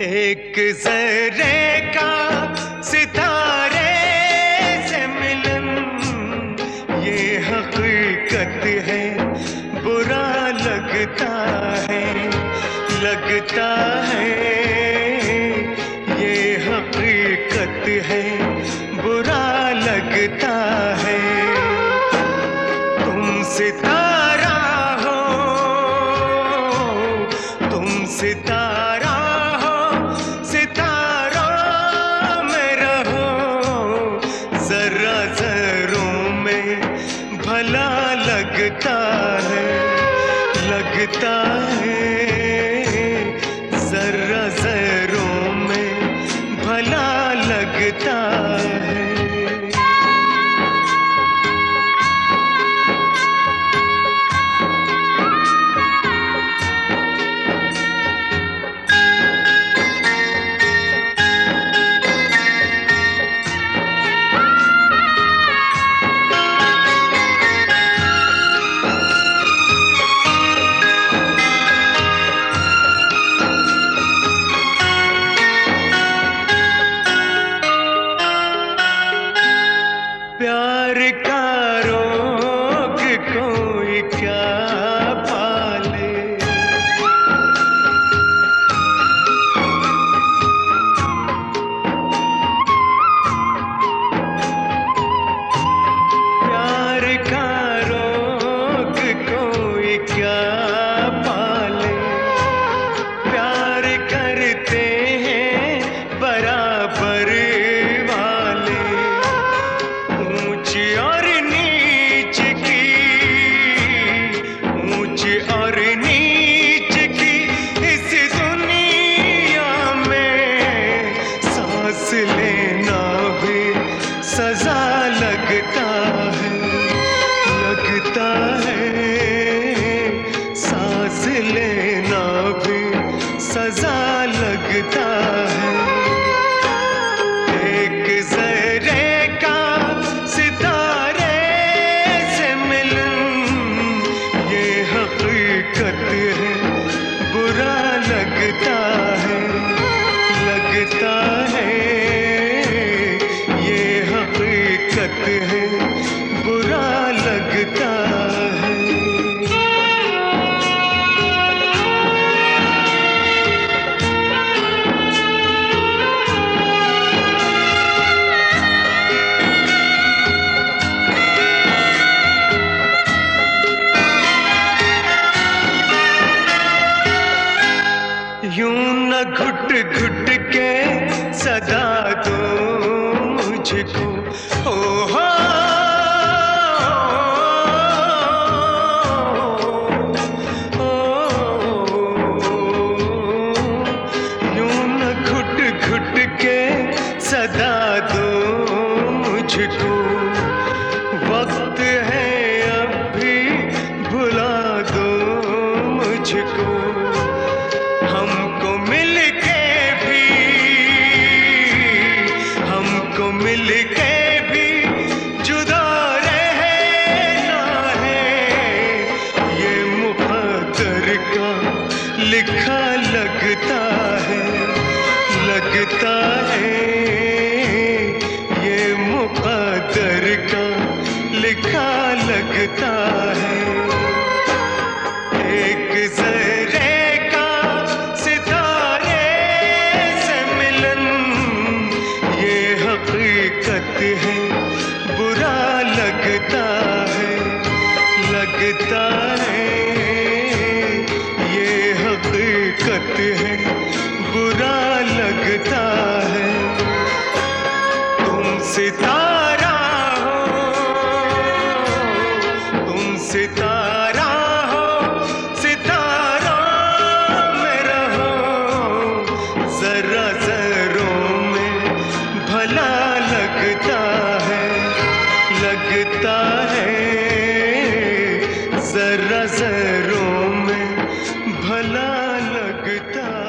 एक जर्रे का सितारे से मिलन, ये हकीकत है, बुरा लगता है, लगता है। ये हकीकत है, बुरा लगता है। तुम सितारा हो, तुम सितारा हो, सितारों में रहो, जरा जरों में भला लगता है, लगता है। जरा जरों में भला लगता है। प्यार का रोग कोई क्या पाले, प्यार का रोग कोई क्या पाले। प्यार करते हैं बराबर वाले, ऊंच और नीच की, ऊंच और नीच की इस दुनिया में सांस लेना भी सजा लगता है, लगता है। सांस लेना भी सजा लगता है। एक जर्रे का सितारे से मिलन, ये हकीकत है, बुरा लगता है, लगता है। ये हकीकत है, बुरा लगता है। यूं न घुट घुट के सदा दो मुझको, ओ हो, यूं न घुट घुट के सदा दो मुझको। वक्त है अब भी भुला दो मुझको। हमको मिलके भी, हमको मिलके भी जुदा रहना है, ये मुक़द्दर का लिखा लगता है, लगता है। ये मुक़द्दर का लिखा लगता है। एक जर्रे का सितारे से मिलन, ये हकीकत है, बुरा लगता है, लगता है। ये हकीकत है, बुरा लगता है। तुम सितारा हो, तुम सितारा हो, सितारों में रहो, जरा जरों में भला लगता है, लगता है। जरा जरों में भला लगता